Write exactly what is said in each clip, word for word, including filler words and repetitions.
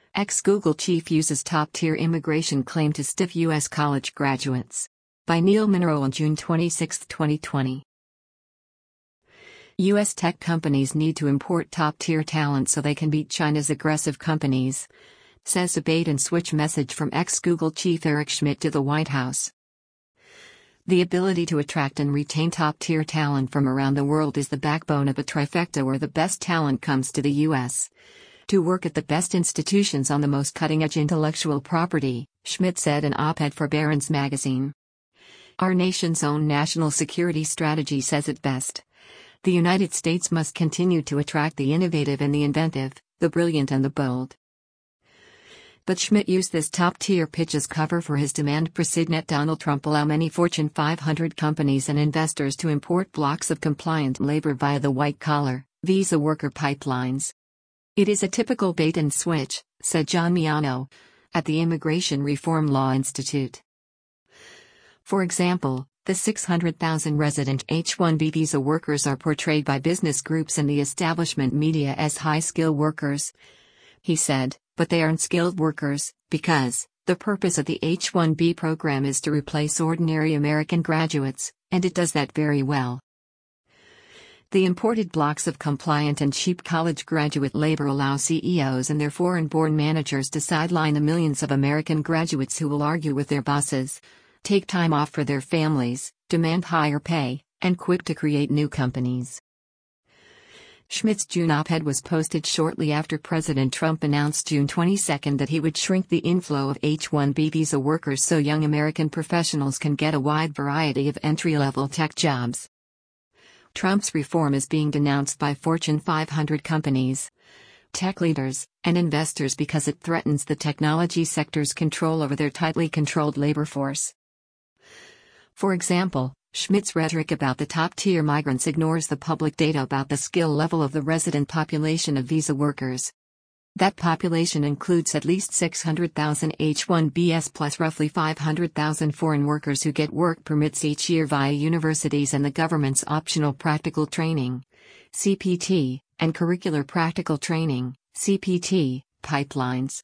Ex-Google chief uses top-tier immigration claim to stiff U S college graduates. By Neil Monroe on June twenty-sixth, twenty twenty. U S tech companies need to import top-tier talent so they can beat China's aggressive companies, says a bait-and-switch message from ex-Google chief Eric Schmidt to the White House. The ability to attract and retain top-tier talent from around the world is the backbone of a trifecta where the best talent comes to the U S to work at the best institutions on the most cutting-edge intellectual property, Schmidt said in an op-ed for Barron's magazine. Our nation's own national security strategy says it best. The United States must continue to attract the innovative and the inventive, the brilliant and the bold. But Schmidt used this top-tier pitch as cover for his demand President Donald Trump allow many Fortune five hundred companies and investors to import blocks of compliant labor via the white-collar, visa worker pipelines. It is a typical bait-and-switch, said John Miano, at the Immigration Reform Law Institute. For example, the six hundred thousand resident H one B visa workers are portrayed by business groups and the establishment media as high-skill workers, he said, but they aren't skilled workers, because the purpose of the H one B program is to replace ordinary American graduates, and it does that very well. The imported blocks of compliant and cheap college graduate labor allow C E Os and their foreign-born managers to sideline the millions of American graduates who will argue with their bosses, take time off for their families, demand higher pay, and quit to create new companies. Schmidt's June op-ed was posted shortly after President Trump announced June twenty-second that he would shrink the inflow of H one B visa workers so young American professionals can get a wide variety of entry-level tech jobs. Trump's reform is being denounced by Fortune five hundred companies, tech leaders, and investors because it threatens the technology sector's control over their tightly controlled labor force. For example, Schmidt's rhetoric about the top-tier migrants ignores the public data about the skill level of the resident population of visa workers. That population includes at least six hundred thousand H one Bs plus roughly five hundred thousand foreign workers who get work permits each year via universities and the government's optional practical training, C P T, and curricular practical training, C P T, pipelines.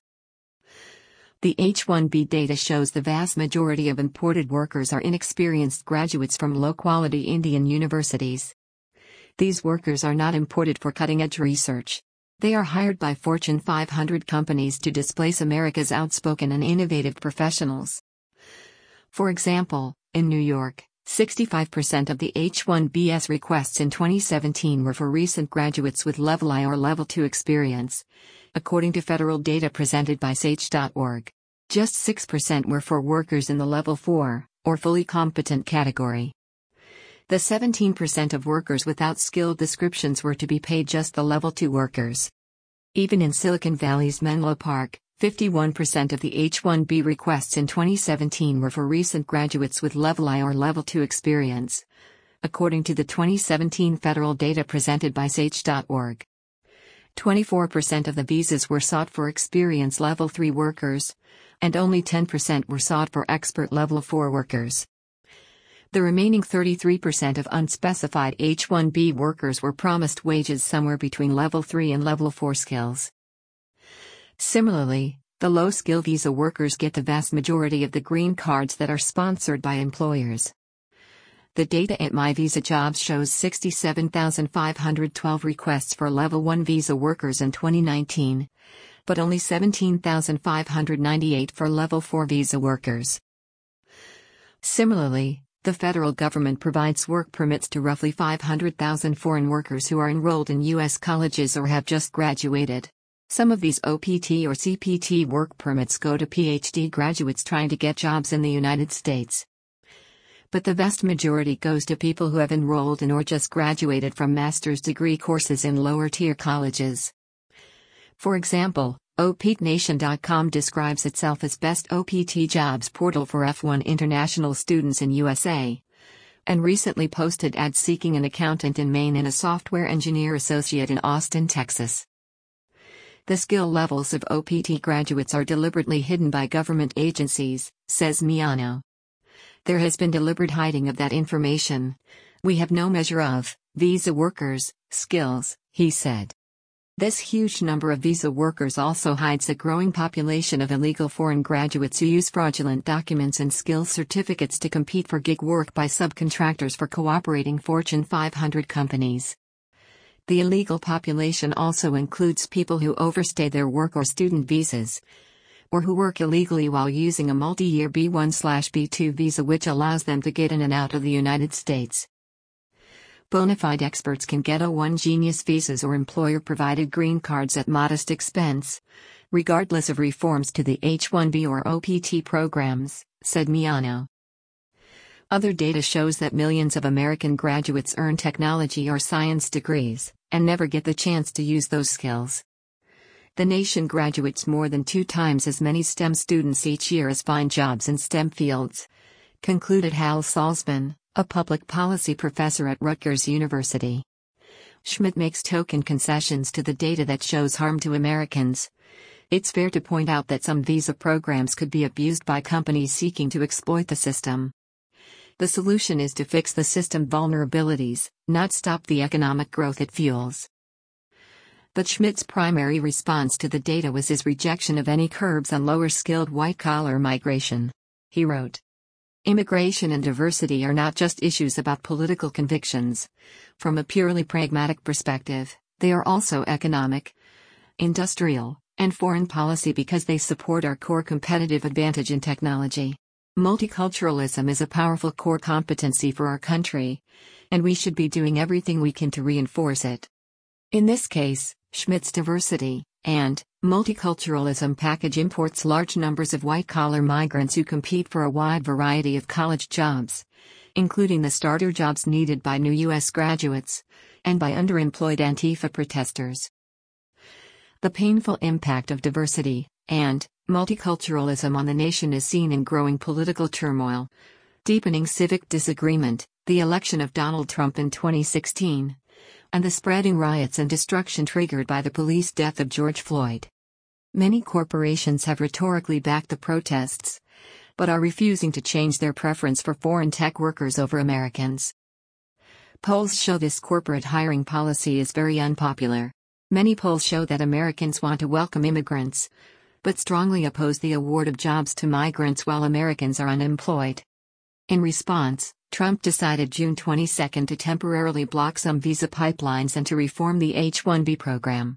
The H one B data shows the vast majority of imported workers are inexperienced graduates from low-quality Indian universities. These workers are not imported for cutting-edge research. They are hired by Fortune five hundred companies to displace America's outspoken and innovative professionals. For example, in New York, sixty-five percent of the H one Bs requests in twenty seventeen were for recent graduates with Level I or Level two experience, according to federal data presented by S H dot org. Just six percent were for workers in the Level four, or fully competent category. The seventeen percent of workers without skill descriptions were to be paid just the Level two workers. Even in Silicon Valley's Menlo Park, fifty-one percent of the H one B requests in twenty seventeen were for recent graduates with Level I or Level two experience, according to the twenty seventeen federal data presented by S H dot org. twenty-four percent of the visas were sought for experienced Level three workers, and only ten percent were sought for expert Level four workers. The remaining thirty-three percent of unspecified H one B workers were promised wages somewhere between Level three and Level four skills. Similarly, the low-skill visa workers get the vast majority of the green cards that are sponsored by employers. The data at MyVisaJobs shows sixty-seven thousand five hundred twelve requests for Level one visa workers in twenty nineteen, but only seventeen thousand five hundred ninety-eight for Level four visa workers. Similarly, the federal government provides work permits to roughly five hundred thousand foreign workers who are enrolled in U S colleges or have just graduated. Some of these O P T or C P T work permits go to P H D graduates trying to get jobs in the United States. But the vast majority goes to people who have enrolled in or just graduated from master's degree courses in lower-tier colleges. For example, O P T Nation dot com describes itself as best O P T jobs portal for F one international students in U S A, and recently posted ads seeking an accountant in Maine and a software engineer associate in Austin, Texas. The skill levels of O P T graduates are deliberately hidden by government agencies, says Miano. There has been deliberate hiding of that information. We have no measure of visa workers' skills, he said. This huge number of visa workers also hides a growing population of illegal foreign graduates who use fraudulent documents and skills certificates to compete for gig work by subcontractors for cooperating Fortune five hundred companies. The illegal population also includes people who overstay their work or student visas, or who work illegally while using a multi-year B one B two visa which allows them to get in and out of the United States. Bona fide experts can get O one Genius visas or employer-provided green cards at modest expense, regardless of reforms to the H one B or O P T programs, said Miano. Other data shows that millions of American graduates earn technology or science degrees, and never get the chance to use those skills. The nation graduates more than two times as many STEM students each year as find jobs in STEM fields, concluded Hal Salzman, a public policy professor at Rutgers University. Schmidt makes token concessions to the data that shows harm to Americans. It's fair to point out that some visa programs could be abused by companies seeking to exploit the system. The solution is to fix the system vulnerabilities, not stop the economic growth it fuels. But Schmidt's primary response to the data was his rejection of any curbs on lower-skilled white-collar migration. He wrote, "Immigration and diversity are not just issues about political convictions. From a purely pragmatic perspective, they are also economic, industrial, and foreign policy because they support our core competitive advantage in technology. Multiculturalism is a powerful core competency for our country, and we should be doing everything we can to reinforce it." In this case, Schmidt's diversity and multiculturalism package imports large numbers of white-collar migrants who compete for a wide variety of college jobs, including the starter jobs needed by new U S graduates, and by underemployed Antifa protesters. The painful impact of diversity and multiculturalism on the nation is seen in growing political turmoil, deepening civic disagreement, the election of Donald Trump in twenty sixteen, and the spreading riots and destruction triggered by the police death of George Floyd. Many corporations have rhetorically backed the protests, but are refusing to change their preference for foreign tech workers over Americans. Polls show this corporate hiring policy is very unpopular. Many polls show that Americans want to welcome immigrants, but strongly oppose the award of jobs to migrants while Americans are unemployed. In response, Trump decided June twenty-second to temporarily block some visa pipelines and to reform the H one B program.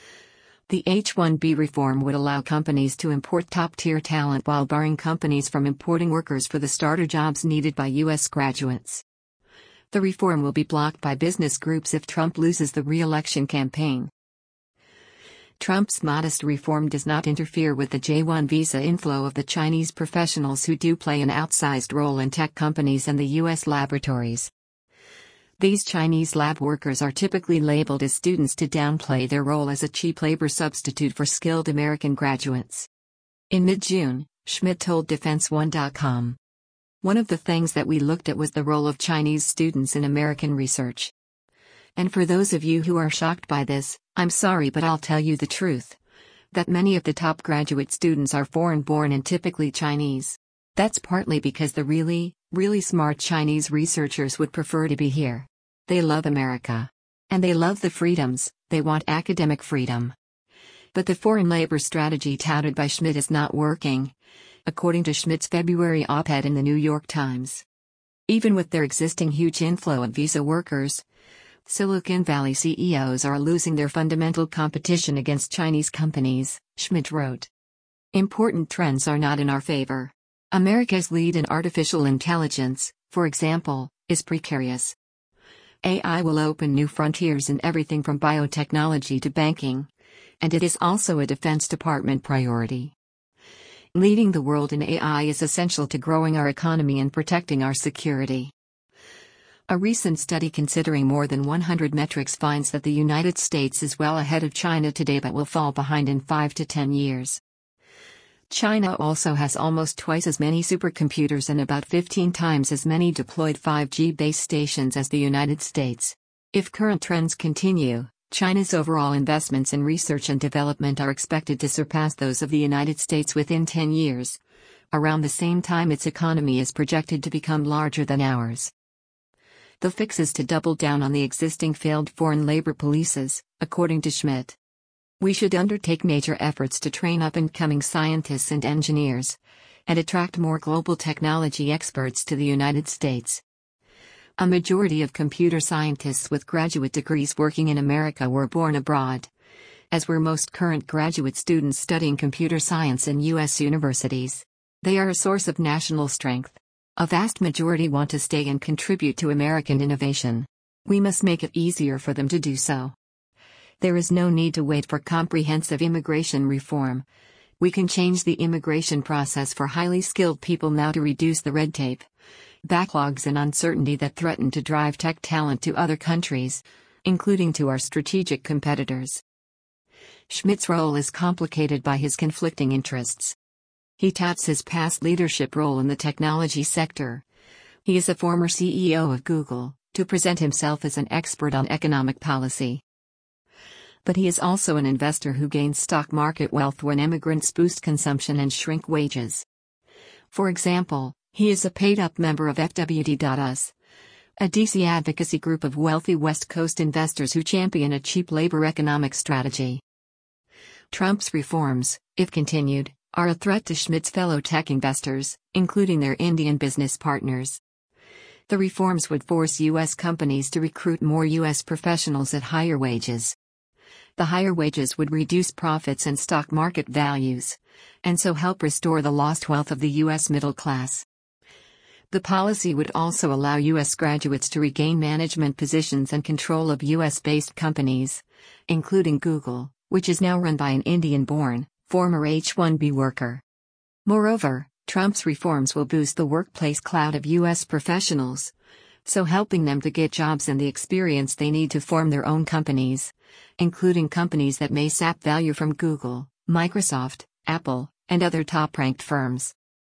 The H one B reform would allow companies to import top-tier talent while barring companies from importing workers for the starter jobs needed by U S graduates. The reform will be blocked by business groups if Trump loses the re-election campaign. Trump's modest reform does not interfere with the J one visa inflow of the Chinese professionals who do play an outsized role in tech companies and the U S laboratories. These Chinese lab workers are typically labeled as students to downplay their role as a cheap labor substitute for skilled American graduates. In mid-June, Schmidt told Defense One dot com, "One of the things that we looked at was the role of Chinese students in American research. And for those of you who are shocked by this, I'm sorry but I'll tell you the truth. That many of the top graduate students are foreign-born and typically Chinese. That's partly because the really, really smart Chinese researchers would prefer to be here. They love America. And they love the freedoms, they want academic freedom. But the foreign labor strategy touted by Schmidt is not working, according to Schmidt's February op-ed in the New York Times. Even with their existing huge inflow of visa workers, Silicon Valley C E Os are losing their fundamental competition against Chinese companies," Schmidt wrote. "Important trends are not in our favor. America's lead in artificial intelligence, for example, is precarious. A I will open new frontiers in everything from biotechnology to banking, and it is also a Defense Department priority. Leading the world in A I is essential to growing our economy and protecting our security." A recent study considering more than one hundred metrics finds that the United States is well ahead of China today but will fall behind in five to ten years. China also has almost twice as many supercomputers and about fifteen times as many deployed five G base stations as the United States. If current trends continue, China's overall investments in research and development are expected to surpass those of the United States within ten years. Around the same time its economy is projected to become larger than ours. The fix is to double down on the existing failed foreign labor polices, according to Schmidt. We should undertake major efforts to train up incoming scientists and engineers, and attract more global technology experts to the United States. A majority of computer scientists with graduate degrees working in America were born abroad, as were most current graduate students studying computer science in U S universities. They are a source of national strength. A vast majority want to stay and contribute to American innovation. We must make it easier for them to do so. There is no need to wait for comprehensive immigration reform. We can change the immigration process for highly skilled people now to reduce the red tape, backlogs and uncertainty that threaten to drive tech talent to other countries, including to our strategic competitors. Schmidt's role is complicated by his conflicting interests. He touts his past leadership role in the technology sector. He is a former C E O of Google, to present himself as an expert on economic policy. But he is also an investor who gains stock market wealth when immigrants boost consumption and shrink wages. For example, he is a paid-up member of F W D dot U S, a D C advocacy group of wealthy West Coast investors who champion a cheap labor economic strategy. Trump's reforms, if continued, are a threat to Schmidt's fellow tech investors, including their Indian business partners. The reforms would force U S companies to recruit more U S professionals at higher wages. The higher wages would reduce profits and stock market values, and so help restore the lost wealth of the U S middle class. The policy would also allow U S graduates to regain management positions and control of U S-based companies, including Google, which is now run by an Indian-born, former H one B worker. Moreover, Trump's reforms will boost the workplace clout of U S professionals, so helping them to get jobs and the experience they need to form their own companies, including companies that may sap value from Google, Microsoft, Apple, and other top-ranked firms.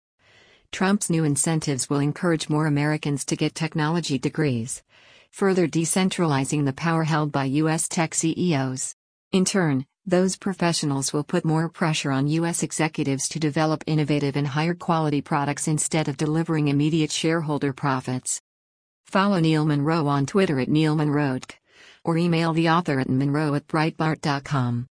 Trump's new incentives will encourage more Americans to get technology degrees, further decentralizing the power held by U S tech C E Os. In turn, those professionals will put more pressure on U S executives to develop innovative and higher quality products instead of delivering immediate shareholder profits. Follow Neil Munro on Twitter at Neil Munro, or email the author at munro at breitbart dot com.